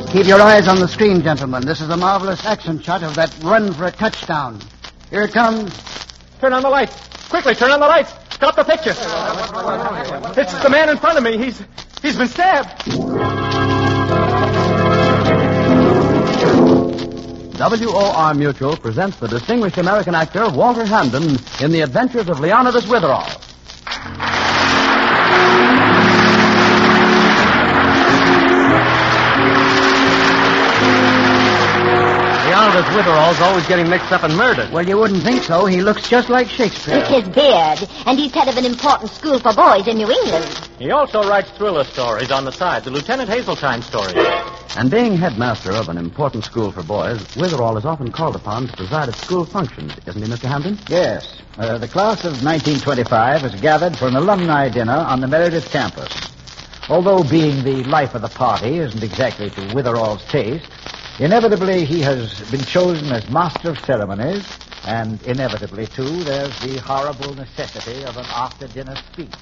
Keep your eyes on the screen, gentlemen. This is a marvelous action shot of that run for a touchdown. Here it comes. Turn on the lights. Quickly, turn on the lights. Stop the picture. It's the man in front of me. He's been stabbed. WOR Mutual presents the distinguished American actor Walter Hamden in The Adventures of Leonidas Witherall. Leonidas Witherall's always getting mixed up in murder. Well, you wouldn't think so. He looks just like Shakespeare. It's his beard, and he's head of an important school for boys in New England. He also writes thriller stories on the side, the Lieutenant Hazeltine stories. And being headmaster of an important school for boys, Witherall is often called upon to preside at school functions, isn't he, Mr. Hamden? Yes. The class of 1925 is gathered for an alumni dinner on the Meredith campus. Although being the life of the party isn't exactly to Witherall's taste, inevitably he has been chosen as master of ceremonies, and inevitably, too, there's the horrible necessity of an after-dinner speech.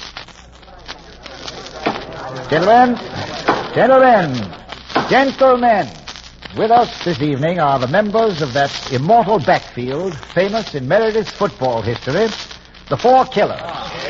Gentlemen, with us this evening are the members of that immortal backfield famous in Meredith's football history, the Four Killers.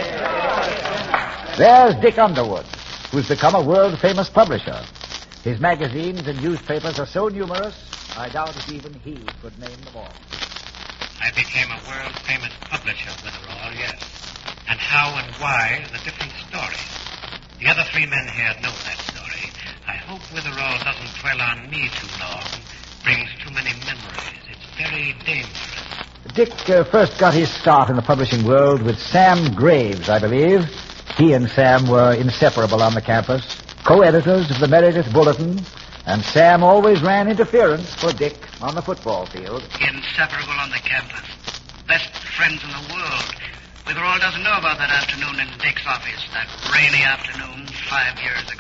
There's Dick Underwood, who's become a world-famous publisher. His magazines and newspapers are so numerous, I doubt if even he could name them all. I became a world-famous publisher, Witherall, yes. And how and why is a different story. The other three men here know that story. I hope Witherall doesn't dwell on me too long. Brings too many memories. It's very dangerous. Dick first got his start in the publishing world with Sam Graves, I believe. He and Sam were inseparable on the campus, co-editors of the Meredith Bulletin, and Sam always ran interference for Dick on the football field. Inseparable on the campus. Best friends in the world. Witherall doesn't know about that afternoon in Dick's office, that rainy afternoon 5 years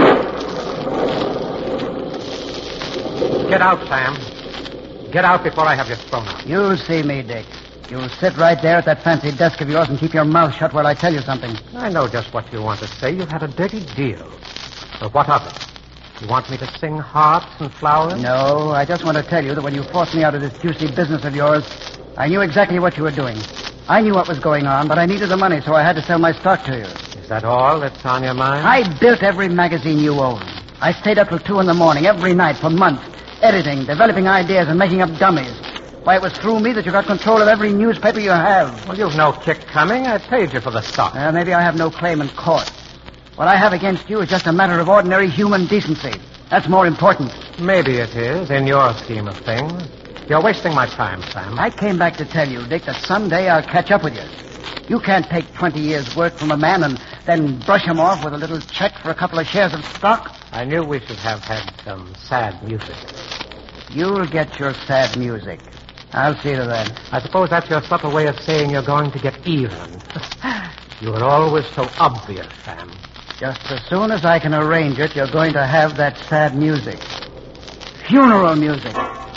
ago. Get out, Sam. Get out before I have you thrown out. You'll see me, Dick. You'll sit right there at that fancy desk of yours and keep your mouth shut while I tell you something. I know just what you want to say. You've had a dirty deal. But what of it? You want me to sing hearts and flowers? No, I just want to tell you that when you forced me out of this juicy business of yours, I knew exactly what you were doing. I knew what was going on, but I needed the money, so I had to sell my stock to you. Is that all that's on your mind? I built every magazine you own. I stayed up till 2 a.m. every night for months, editing, developing ideas, and making up dummies. Why, it was through me that you got control of every newspaper you have. Well, you've no kick coming. I paid you for the stock. Maybe I have no claim in court. What I have against you is just a matter of ordinary human decency. That's more important. Maybe it is, in your scheme of things. You're wasting my time, Sam. I came back to tell you, Dick, that someday I'll catch up with you. You can't take 20 years' work from a man and then brush him off with a little check for a couple of shares of stock. I knew we should have had some sad music. You'll get your sad music. I'll see to that. I suppose that's your subtle way of saying you're going to get even. You were always so obvious, Sam. Just as soon as I can arrange it, you're going to have that sad music. Funeral music.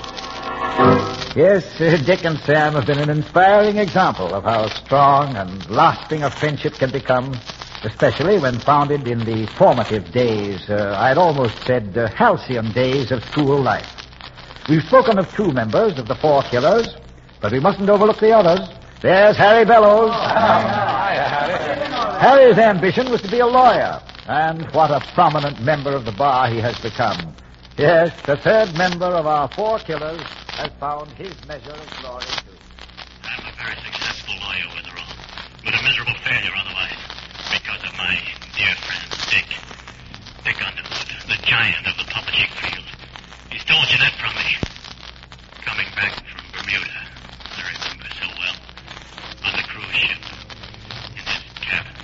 Yes, Dick and Sam have been an inspiring example of how strong and lasting a friendship can become, especially when founded in the formative days, I'd almost said halcyon days of school life. We've spoken of 2 members of the Four Killers, but we mustn't overlook the others. There's Harry Bellows. Hiya, Harry. Harry's ambition was to be a lawyer, and what a prominent member of the bar he has become. Yes, the third member of our Four Killers has found his measure of glory, too. I'm a very successful lawyer, Witherall, but a miserable failure otherwise, because of my dear friend, Dick. Dick Underwood, the giant of the publishing field. He stole Jeanette from me, coming back from Bermuda. I remember so well. On the cruise ship. In this cabin.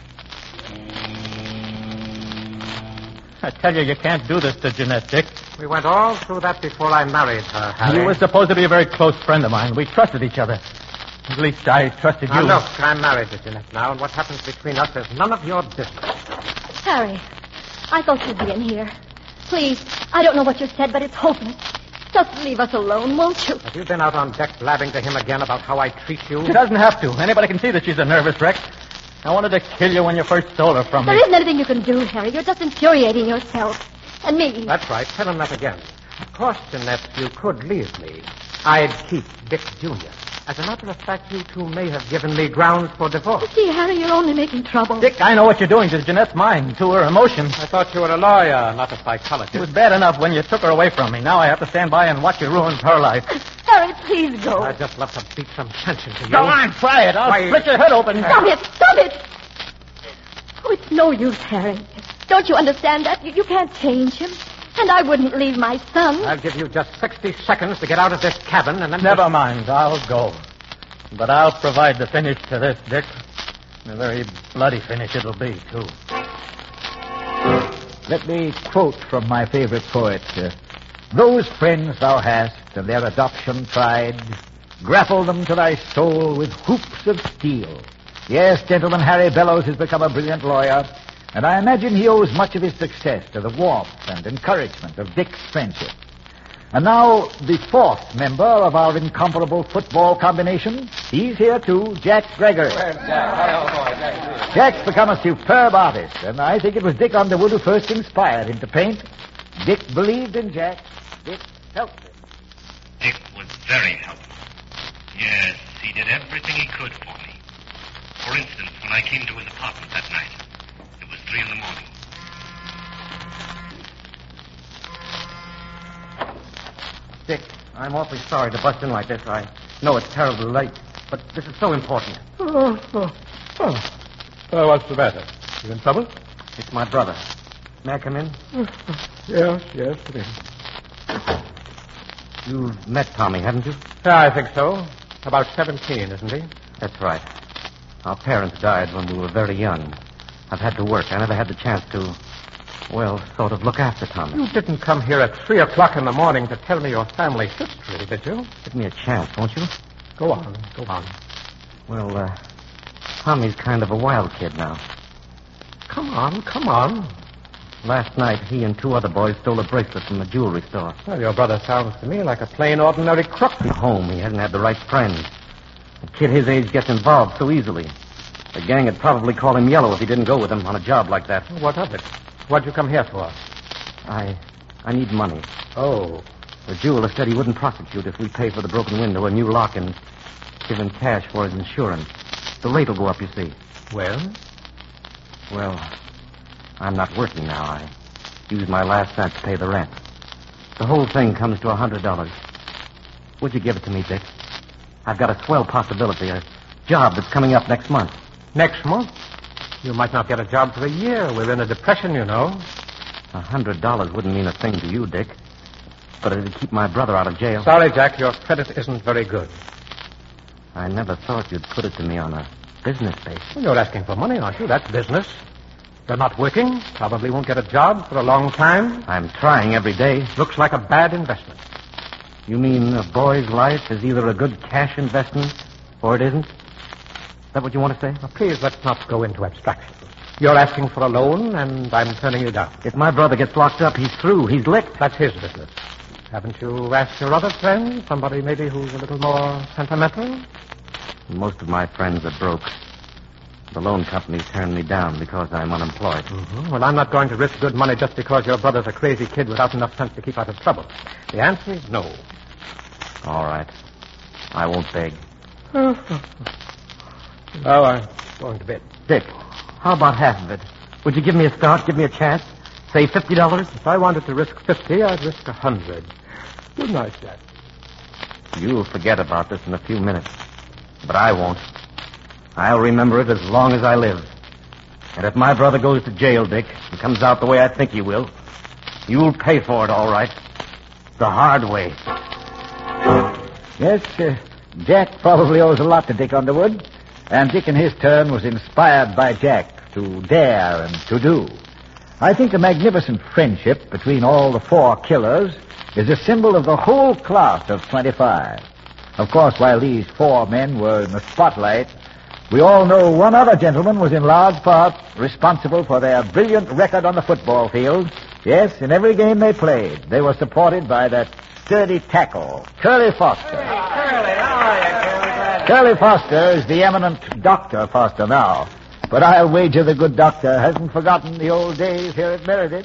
I tell you can't do this to Jeanette, Dick. We went all through that before I married her, Harry. You were supposed to be a very close friend of mine. We trusted each other. At least I trusted you. Now, look, I'm married to Jeanette now, and what happens between us is none of your business. Harry, I thought you'd be in here. Please, I don't know what you said, but it's hopeless. Just leave us alone, won't you? Have you been out on deck blabbing to him again about how I treat you? She doesn't have to. Anybody can see that she's a nervous wreck. I wanted to kill you when you first stole her from me. There isn't anything you can do, Harry. You're just infuriating yourself. And me. That's right. Tell him that again. Caution that you could leave me. I'd keep Dick Jr. As a matter of fact, you two may have given me grounds for divorce. You see, Harry, you're only making trouble. Dick, I know what you're doing to Jeanette's mind, to her emotions. I thought you were a lawyer, not a psychologist. It was bad enough when you took her away from me. Now I have to stand by and watch you ruin her life. Harry, please go. I'd just love to beat some sense into you. Go on, try it. I'll Why- split your head open. Stop it! Stop it! Oh, it's no use, Harry. Don't you understand that? You can't change him. And I wouldn't leave my son. I'll give you just 60 seconds to get out of this cabin and then... Never mind. I'll go. But I'll provide the finish to this, Dick. A very bloody finish it'll be, too. Let me quote from my favorite poet. Those friends thou hast and their adoption tried, grapple them to thy soul with hoops of steel. Yes, gentlemen, Harry Bellows has become a brilliant lawyer, and I imagine he owes much of his success to the warmth and encouragement of Dick's friendship. And now, the fourth member of our incomparable football combination. He's here, too, Jack Gregory. Jack's become a superb artist, and I think it was Dick Underwood who first inspired him to paint. Dick believed in Jack. Dick helped him. Dick was very helpful. Yes, he did everything he could for me. For instance, when I came to his apartment that night, it was 3 a.m. Dick, I'm awfully sorry to bust in like this. I know it's terribly late, but this is so important. What's the matter? You in trouble? It's my brother. May I come in? Yes, come in. You've met Tommy, haven't you? Yeah, I think so. About 17, isn't he? That's right. Our parents died when we were very young. I've had to work. I never had the chance to, well, sort of look after Tommy. You didn't come here at 3 o'clock in the morning to tell me your family history, did you? Give me a chance, won't you? Go on. Well, Tommy's kind of a wild kid now. Come on. Last night, he and 2 other boys stole a bracelet from a jewelry store. Well, your brother sounds to me like a plain, ordinary crook. He's home. He hasn't had the right friends. A kid his age gets involved so easily. The gang would probably call him yellow if he didn't go with them on a job like that. What of it? What'd you come here for? I need money. Oh. The jeweler said he wouldn't prosecute if we pay for the broken window, a new lock, and give him cash for his insurance. The rate will go up, you see. Well, I'm not working now. I used my last cent to pay the rent. The whole thing comes to $100. Would you give it to me, Dick? I've got a swell possibility, a job that's coming up next month. next month? You might not get a job for a year. We're in a depression, you know. $100 wouldn't mean a thing to you, Dick. But it'd keep my brother out of jail. Sorry, Jack, your credit isn't very good. I never thought you'd put it to me on a business basis. Well, you're asking for money, aren't you? That's business. You're not working. Probably won't get a job for a long time. I'm trying every day. Looks like a bad investment. You mean a boy's life is either a good cash investment or it isn't? Is that what you want to say? Now, please, let's not go into abstraction. You're asking for a loan, and I'm turning you down. If my brother gets locked up, he's through. He's licked. That's his business. Haven't you asked your other friend, somebody maybe who's a little more sentimental? Most of my friends are broke. The loan companies turned me down because I'm unemployed. Mm-hmm. Well, I'm not going to risk good money just because your brother's a crazy kid without enough sense to keep out of trouble. The answer is no. All right. I won't beg. Oh, I'm going to bed. Dick, how about half of it? Would you give me a start, give me a chance? Say $50? If I wanted to risk 50, I'd risk 100. Good night, Jack. You'll forget about this in a few minutes. But I won't. I'll remember it as long as I live. And if my brother goes to jail, Dick, and comes out the way I think he will, you'll pay for it, all right. The hard way. Yes, Jack probably owes a lot to Dick Underwood. And Dick, in his turn, was inspired by Jack to dare and to do. I think the magnificent friendship between all the four killers is a symbol of the whole class of 25. Of course, while these four men were in the spotlight, we all know one other gentleman was in large part responsible for their brilliant record on the football field. Yes, in every game they played, they were supported by that sturdy tackle, Curly Foster. Curly, how are you, Curly Foster is the eminent Dr. Foster now. But I'll wager the good doctor hasn't forgotten the old days here at Meredith.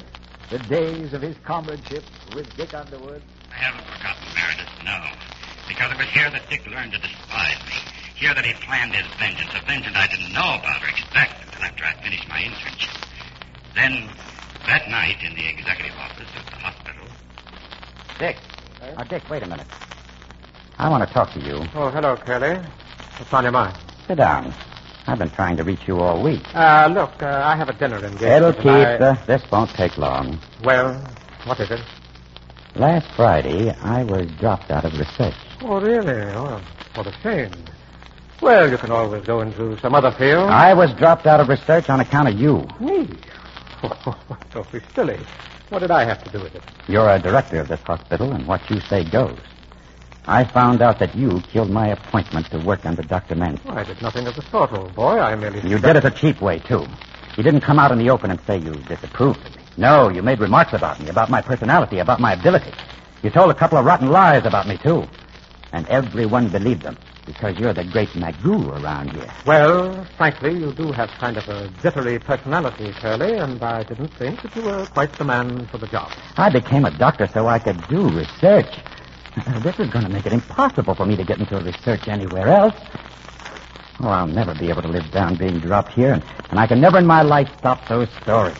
the days of his comradeship with Dick Underwood. I haven't forgotten Meredith, no. Because it was here that Dick learned to despise me. Here that he planned his vengeance, a vengeance I didn't know about or expect until after I finished my internship. Then, that night in the executive office of the hospital... Dick. Dick, wait a minute. I want to talk to you. Oh, hello, Curly. What's on your mind? Sit down. I've been trying to reach you all week. Look, I have a dinner engagement. It'll keep. This won't take long. Well, what is it? Last Friday, I was dropped out of research. Oh, really? Oh, what a shame. Well, you can always go into some other field. I was dropped out of research on account of you. Me? Oh, don't be silly. What did I have to do with it? You're a director of this hospital, and what you say goes. I found out that you killed my appointment to work under Dr. Manson. Oh, I did nothing of the sort, old boy. I merely... You did it a cheap way, too. You didn't come out in the open and say you disapproved of me. No, you made remarks about me, about my personality, about my ability. You told a couple of rotten lies about me, too. And everyone believed them, because you're the great Magoo around here. Well, frankly, you do have kind of a jittery personality, Curly, and I didn't think that you were quite the man for the job. I became a doctor so I could do research. This is going to make it impossible for me to get into research anywhere else. Oh, I'll never be able to live down being dropped here, and I can never in my life stop those stories.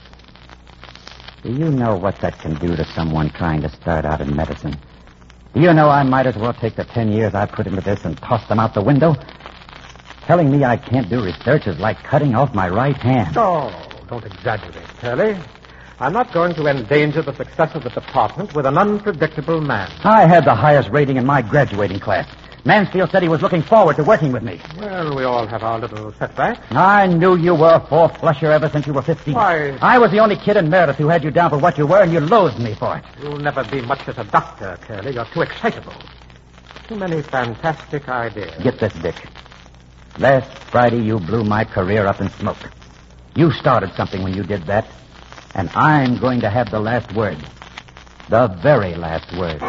Do you know what that can do to someone trying to start out in medicine? Do you know I might as well take the 10 years I put into this and toss them out the window? Telling me I can't do research is like cutting off my right hand. Oh, don't exaggerate, Curly. I'm not going to endanger the success of the department with an unpredictable man. I had the highest rating in my graduating class. Mansfield said he was looking forward to working with me. Well, we all have our little setbacks. I knew you were a four-flusher ever since you were 15. Why? I was the only kid in Meredith who had you down for what you were, and you loathed me for it. You'll never be much as a doctor, Curly. You're too excitable. Too many fantastic ideas. Get this, Dick. Last Friday, you blew my career up in smoke. You started something when you did that, and I'm going to have the last word. The very last word.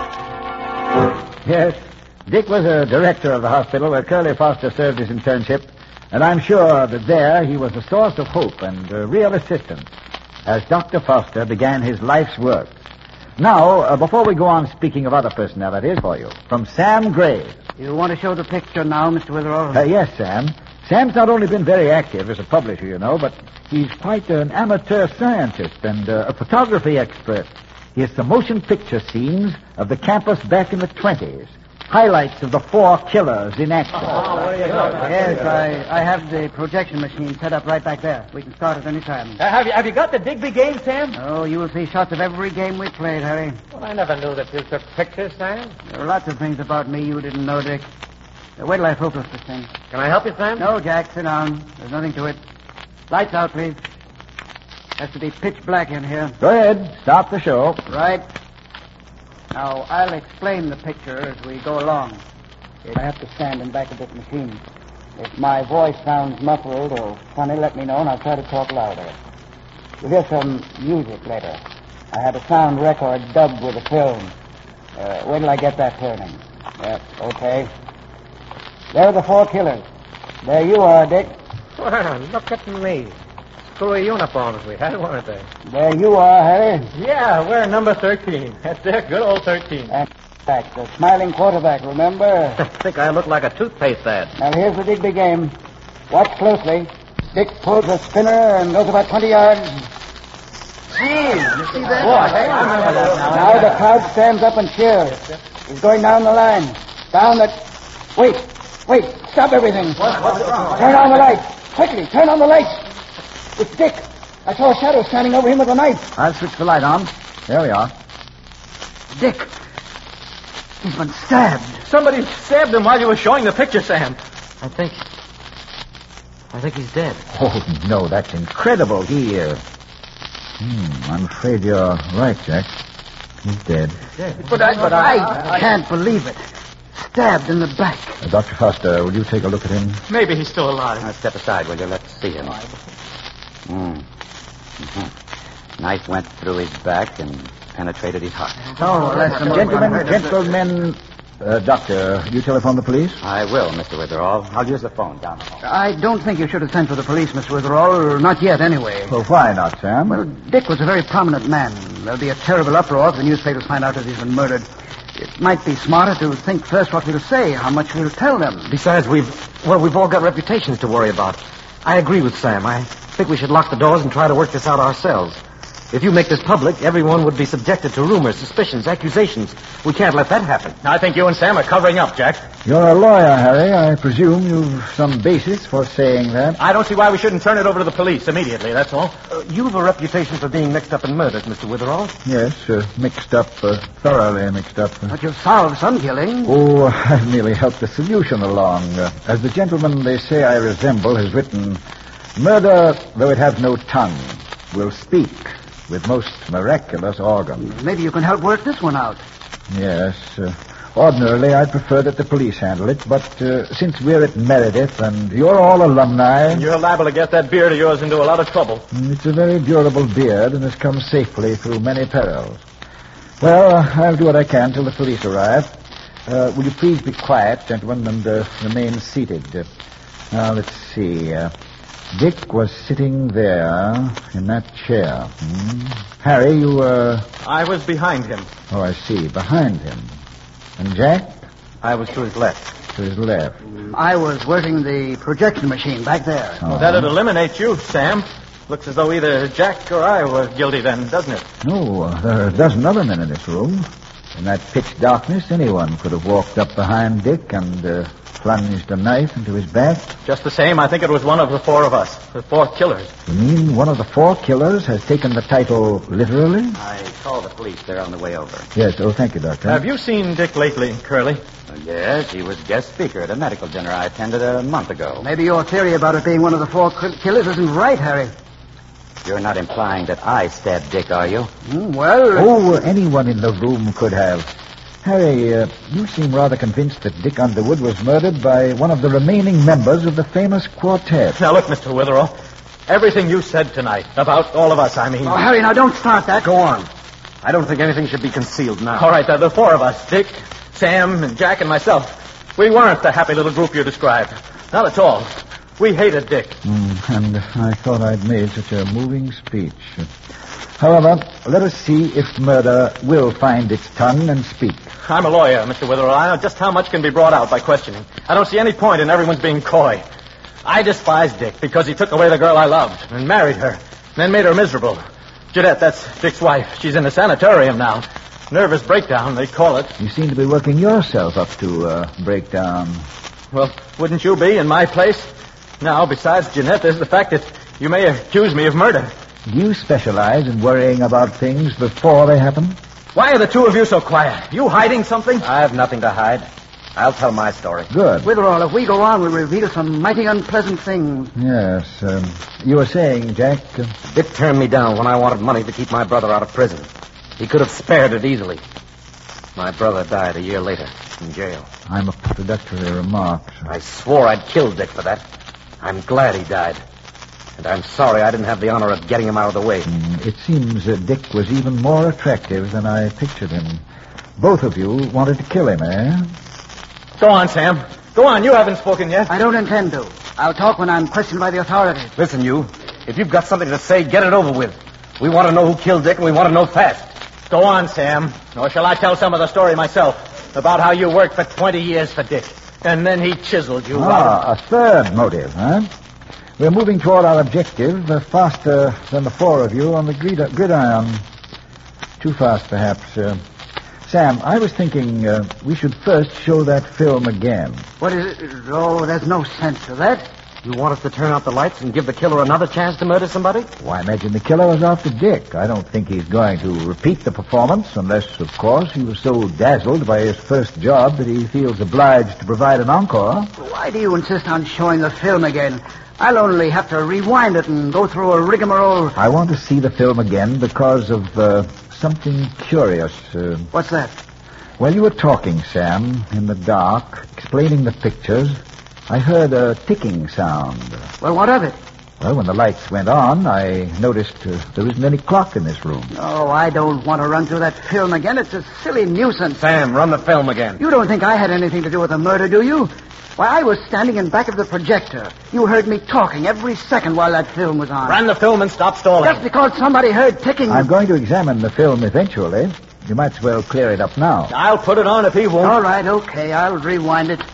Yes, Dick was a director of the hospital where Curly Foster served his internship, and I'm sure that there he was a source of hope and real assistance as Dr. Foster began his life's work. Now, before we go on speaking of other personalities for you, from Sam Graves. You want to show the picture now, Mr. Witherall? Yes, Sam. Sam's not only been very active as a publisher, you know, but he's quite an amateur scientist and a photography expert. He has some motion picture scenes of the campus back in the 20s. Highlights of the 4 killers in action. Yes, I have the projection machine set up right back there. We can start at any time. Have you got the Digby game, Sam? Oh, you will see shots of every game we played, Harry. Well, I never knew that you took pictures, Sam. There are lots of things about me you didn't know, Dick. Wait till I focus this thing. Can I help you, Sam? No, Jack, sit down. There's nothing to it. Lights out, please. Has to be pitch black in here. Go ahead. Stop the show. Right. Now, I'll explain the picture as we go along. I have to stand in back of this machine. If my voice sounds muffled or funny, let me know, and I'll try to talk louder. You'll hear some music later. I have a sound record dubbed with a film. Wait till I get that turning. Yep, okay. There are the 4 killers. There you are, Dick. Well, look at me. Screwy uniforms we had, weren't they? There you are, Harry. Yeah, we're number 13. That's it, good old 13. And back, the smiling quarterback, remember? I think I look like a toothpaste ad. Now, here's the Digby game. Watch closely. Dick pulls a spinner and goes about 20 yards. Hey, you see that? Now the crowd stands up and cheers. He's going down the line. Down the... Wait. Stop everything. Turn on the lights. Quickly, turn on the lights. It's Dick. I saw a shadow standing over him with a knife. I'll switch the light on. There we are. Dick. He's been stabbed. Somebody stabbed him while you were showing the picture, Sam. I think he's dead. Oh, no, that's incredible. I'm afraid you're right, Jack. He's dead. But I can't believe it. Stabbed in the back. Dr. Foster, will you take a look at him? Maybe he's still alive. Now, step aside, will you? Let's see him. Knife went through his back and penetrated his heart. Oh, that's Gentlemen, Doctor, you telephone the police? I will, Mr. Witherall. I'll use the phone down the hall. I don't think you should have sent for the police, Mr. Witherall. Not yet, anyway. Well, why not, Sam? Well, Dick was a very prominent man. There'll be a terrible uproar if the newspapers find out that he's been murdered. It might be smarter to think first what we'll say, how much we'll tell them. Besides, we've all got reputations to worry about. I agree with Sam. I think we should lock the doors and try to work this out ourselves. If you make this public, everyone would be subjected to rumors, suspicions, accusations. We can't let that happen. I think you and Sam are covering up, Jack. You're a lawyer, Harry. I presume you've some basis for saying that. I don't see why we shouldn't turn it over to the police immediately, that's all. You've a reputation for being mixed up in murders, Mr. Witherall. Yes, mixed up, thoroughly mixed up. But you've solved some killing. Oh, I've merely helped the solution along. As the gentleman they say I resemble has written, murder, though it have no tongue, will speak with most miraculous organs. Maybe you can help work this one out. Yes. Ordinarily, I'd prefer that the police handle it, but since we're at Meredith and you're all alumni... You're liable to get that beard of yours into a lot of trouble. It's a very durable beard and has come safely through many perils. Well, I'll do what I can till the police arrive. Will you please be quiet, gentlemen, and remain seated? Now, let's see. Dick was sitting there in that chair. Harry, you were... I was behind him. Oh, I see. Behind him. And Jack? I was to his left. To his left. I was working the projection machine back there. Well, that'd eliminate you, Sam. Looks as though either Jack or I were guilty then, doesn't it? No, there are a dozen other men in this room. In that pitch darkness, anyone could have walked up behind Dick and plunged a knife into his back. Just the same, I think it was one of the four of us. The four killers. You mean one of the four killers has taken the title literally? I called the police. They're on the way over. Yes, thank you, Doctor. Have you seen Dick lately, Curly? Yes, he was guest speaker at a medical dinner I attended a month ago. Maybe your theory about it being one of the four killers isn't right, Harry. You're not implying that I stabbed Dick, are you? Well... Oh, anyone in the room could have. Harry, you seem rather convinced that Dick Underwood was murdered by one of the remaining members of the famous quartet. Now, look, Mr. Witherall. Everything you said tonight, about all of us, I mean... Oh, Harry, now don't start that. Go on. I don't think anything should be concealed now. All right, the four of us, Dick, Sam, and Jack, and myself. We weren't the happy little group you described. Not at all. We hated Dick. And I thought I'd made such a moving speech. However, let us see if murder will find its tongue and speak. I'm a lawyer, Mr. Witherall. I know just how much can be brought out by questioning. I don't see any point in everyone's being coy. I despise Dick because he took away the girl I loved and married her, and then made her miserable. Jeanette, that's Dick's wife. She's in the sanitarium now. Nervous breakdown, they call it. You seem to be working yourself up to breakdown. Well, wouldn't you be in my place? Now, besides Jeanette, there's the fact that you may accuse me of murder. Do you specialize in worrying about things before they happen? Why are the two of you so quiet? You hiding something? I have nothing to hide. I'll tell my story. Good. Witherall, if we go on, we'll reveal some mighty unpleasant things. Yes. You were saying, Jack... Dick turned me down when I wanted money to keep my brother out of prison. He could have spared it easily. My brother died a year later in jail. I'm a introductory remark. I swore I'd kill Dick for that. I'm glad he died. And I'm sorry I didn't have the honor of getting him out of the way. It seems Dick was even more attractive than I pictured him. Both of you wanted to kill him, eh? Go on, Sam. Go on. You haven't spoken yet. I don't intend to. I'll talk when I'm questioned by the authorities. Listen, you. If you've got something to say, get it over with. We want to know who killed Dick, and we want to know fast. Go on, Sam. Or shall I tell some of the story myself about how you worked for 20 years for Dick, and then he chiseled you out. A third motive, huh? We're moving toward our objective faster than the four of you on the gridiron. Too fast, perhaps. Sam, I was thinking we should first show that film again. What is it? Oh, there's no sense to that. You want us to turn out the lights and give the killer another chance to murder somebody? Why, I imagine the killer was after Dick. I don't think he's going to repeat the performance unless, of course, he was so dazzled by his first job that he feels obliged to provide an encore. Why do you insist on showing the film again? I'll only have to rewind it and go through a rigmarole. I want to see the film again because of something curious. What's that? While you were talking, Sam, in the dark, explaining the pictures, I heard a ticking sound. Well, what of it? Well, when the lights went on, I noticed there isn't any clock in this room. Oh, I don't want to run through that film again. It's a silly nuisance. Sam, run the film again. You don't think I had anything to do with the murder, do you? Why, I was standing in back of the projector. You heard me talking every second while that film was on. Run the film and stop stalling. Just because somebody heard ticking... I'm going to examine the film eventually. You might as well clear it up now. I'll put it on if he won't. All right, okay, I'll rewind it.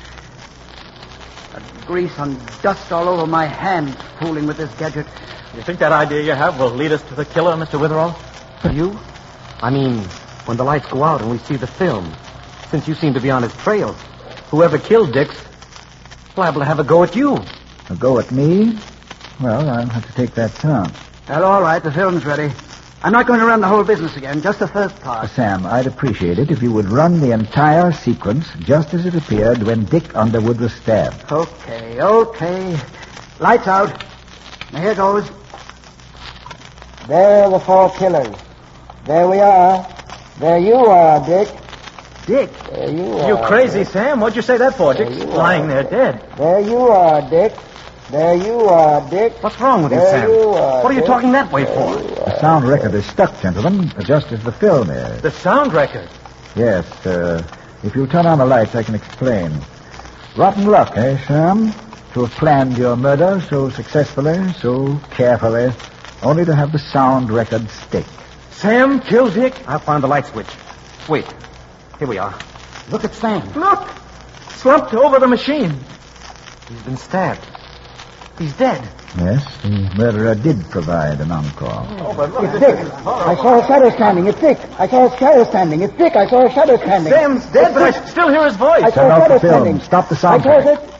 Grease and dust all over my hands fooling with this gadget. You think that idea you have will lead us to the killer, Mr. Witherall? You? I mean, when the lights go out and we see the film, since you seem to be on his trail, whoever killed Dick's liable to have a go at you. A go at me? Well, I'll have to take that chance. Well, all right, the film's ready. I'm not going to run the whole business again, just the first part. Sam, I'd appreciate it if you would run the entire sequence just as it appeared when Dick Underwood was stabbed. Okay. Lights out. Now, here goes. There are the 4 killers. There we are. There you are, Dick. Dick? There you are. You crazy, Sam? What'd you say that for? Dick's lying there dead. There you are, Dick. There you are, Dick. What's wrong with you, There Sam? you are, What are you Dick. talking that way for? The sound record is stuck, gentlemen, just as the film is. The sound record. Yes, if you turn on the lights, I can explain. Rotten luck, eh, Sam? To have planned your murder so successfully, so carefully, only to have the sound record stick. Sam killed Dick? I'll find the light switch. Wait. Here we are. Look at Sam. Look! Slumped over the machine. He's been stabbed. He's dead. Yes, the murderer did provide an encore. It's Dick. I saw a shadow standing. It's Dick. I saw a shadow standing. It's Dick. I saw a shadow standing. Sam's dead, but I still hear his voice. I saw Turn a off shadow the film. standing. Stop the I saw soundtrack. it.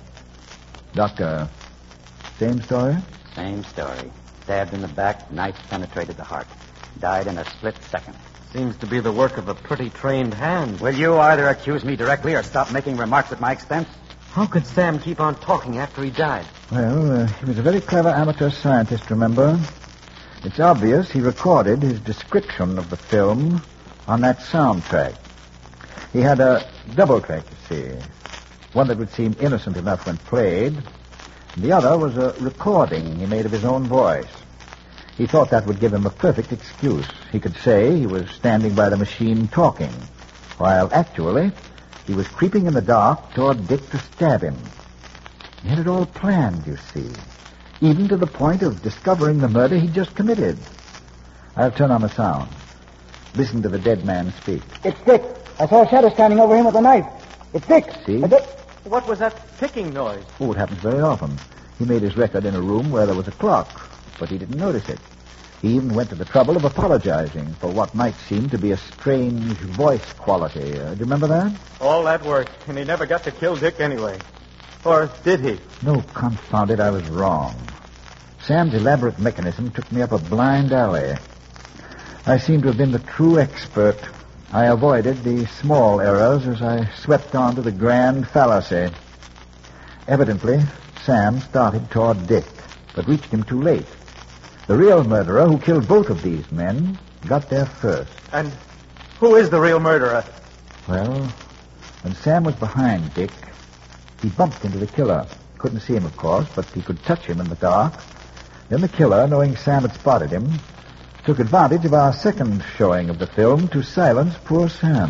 Doctor, same story? Same story. Stabbed in the back, knife penetrated the heart. Died in a split second. Seems to be the work of a pretty trained hand. Will you either accuse me directly or stop making remarks at my expense? How could Sam keep on talking after he died? Well, he was a very clever amateur scientist, remember? It's obvious he recorded his description of the film on that soundtrack. He had a double track, you see. One that would seem innocent enough when played. And the other was a recording he made of his own voice. He thought that would give him a perfect excuse. He could say he was standing by the machine talking, while actually he was creeping in the dark toward Dick to stab him. He had it all planned, you see, even to the point of discovering the murder he'd just committed. I'll turn on the sound. Listen to the dead man speak. It's Dick. I saw a shadow standing over him with a knife. It's Dick. See? What was that ticking noise? Oh, it happens very often. He made his record in a room where there was a clock, but he didn't notice it. He even went to the trouble of apologizing for what might seem to be a strange voice quality. Do you remember that? All that work, and he never got to kill Dick anyway. Or did he? No, confound it, I was wrong. Sam's elaborate mechanism took me up a blind alley. I seem to have been the true expert. I avoided the small errors as I swept on to the grand fallacy. Evidently, Sam started toward Dick, but reached him too late. The real murderer who killed both of these men got there first. And who is the real murderer? Well, when Sam was behind Dick, he bumped into the killer. Couldn't see him, of course, but he could touch him in the dark. Then the killer, knowing Sam had spotted him, took advantage of our second showing of the film to silence poor Sam.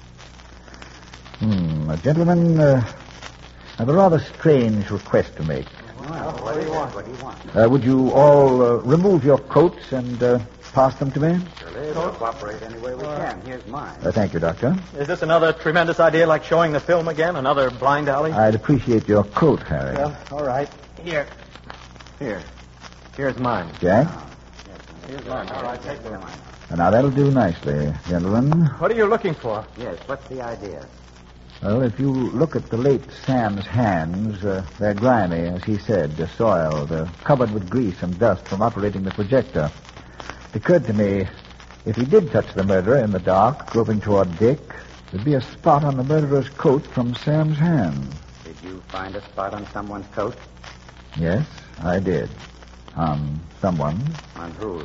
Gentlemen, I have a rather strange request to make. What do you want? Would you all remove your coats and pass them to me? We'll cooperate any way we can. Here's mine. Thank you, Doctor. Is this another tremendous idea like showing the film again? Another blind alley? I'd appreciate your coat, Harry. Well, all right. Here. Here's mine. Jack? Here's mine. All right, take them. Now, that'll do nicely, gentlemen. What are you looking for? Yes, what's the idea? Well, if you look at the late Sam's hands, they're grimy, as he said, soiled, covered with grease and dust from operating the projector. It occurred to me, if he did touch the murderer in the dark, groping toward Dick, there'd be a spot on the murderer's coat from Sam's hand. Did you find a spot on someone's coat? Yes, I did. On someone. On whose?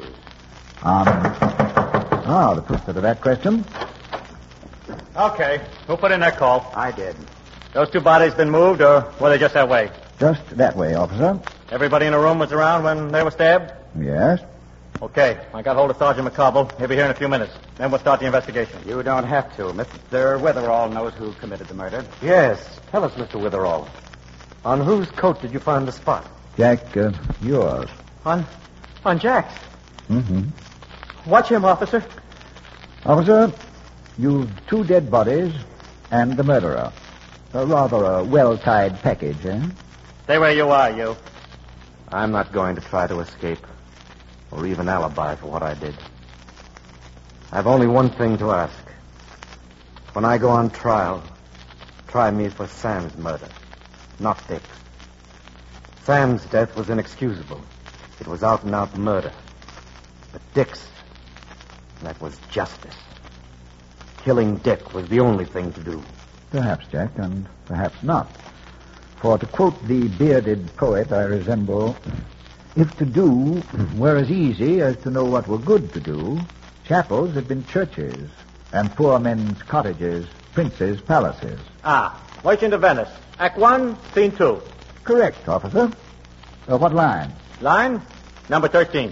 The answer to that question. Okay. Who put in that call? I did. Those two bodies been moved, or were they just that way? Just that way, officer. Everybody in the room was around when they were stabbed? Yes? Okay. I got hold of Sergeant McCobble. He'll be here in a few minutes. Then we'll start the investigation. You don't have to. Mr. Witherall knows who committed the murder. Yes. Tell us, Mr. Witherall. On whose coat did you find the spot? Jack, yours. On Jack's. Mm-hmm. Watch him, officer. Officer, you've 2 dead bodies and the murderer. Rather a well-tied package, eh? Stay where you are, you. I'm not going to try to escape or even alibi for what I did. I've only one thing to ask. When I go on trial, try me for Sam's murder, not Dick's. Sam's death was inexcusable. It was out-and-out murder. But Dick's, that was justice. Killing Dick was the only thing to do. Perhaps, Jack, and perhaps not. For to quote the bearded poet I resemble, if to do were as easy as to know what were good to do, chapels had been churches, and poor men's cottages, princes' palaces. Merchant of Venice. Act 1, Scene 2. Correct, officer. What line? Line number 13.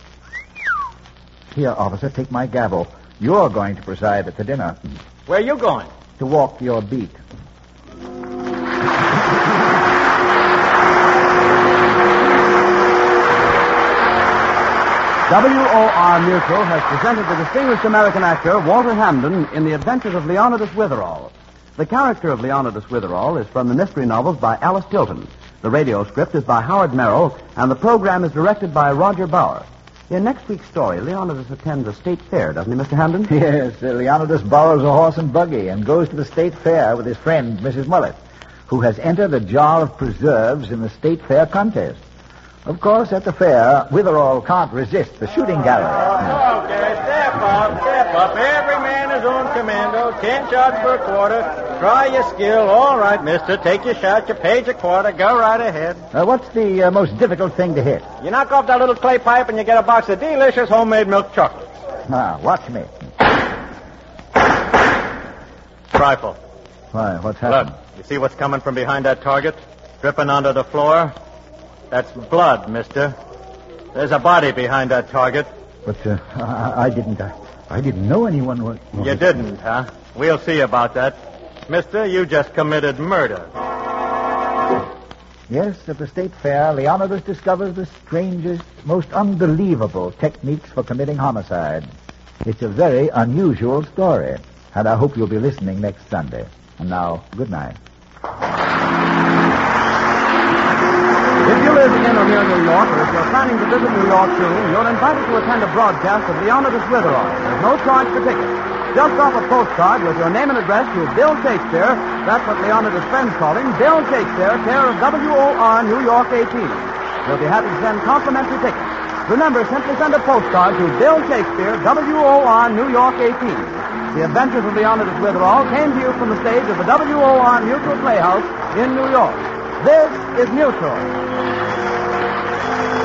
Here, officer, take my gavel. You're going to preside at the dinner. Where are you going? To walk your beat. WOR Mutual has presented the distinguished American actor Walter Hamden in The Adventures of Leonidas Witherall. The character of Leonidas Witherall is from the mystery novels by Alice Tilton. The radio script is by Howard Merrill, and the program is directed by Roger Bauer. In next week's story, Leonidas attends a state fair, doesn't he, Mr. Hamden? Yes, Leonidas borrows a horse and buggy and goes to the state fair with his friend, Mrs. Mullet, who has entered a jar of preserves in the state fair contest. Of course, at the fair, Witherall can't resist the shooting gallery. Okay, step up. Every man his own commando. 10 shots per quarter. Try your skill. All right, mister. Take your shot. You paid your quarter. Go right ahead. What's the most difficult thing to hit? You knock off that little clay pipe and you get a box of delicious homemade milk chocolates. Watch me. Rifle. Why, what's happened? Look, you see what's coming from behind that target? Dripping onto the floor? That's blood, mister. There's a body behind that target. But I didn't know anyone was... You didn't, huh? We'll see about that. Mister, you just committed murder. Yes, at the state fair, Leonidas discovers the strangest, most unbelievable techniques for committing homicide. It's a very unusual story, and I hope you'll be listening next Sunday. And now, good night. If you live in or near New York, or if you're planning to visit New York soon, you're invited to attend a broadcast of Leonidas Witherall. There's no charge for tickets. Just drop a postcard with your name and address to Bill Shakespeare. That's what Leonidas' friends call him, Bill Shakespeare, care of WOR, New York 18. We'll be happy to send complimentary tickets. Remember, simply send a postcard to Bill Shakespeare, WOR, New York 18. The Adventures of Leonidas Witherall came to you from the stage of the WOR Mutual Playhouse in New York. This is Mutual.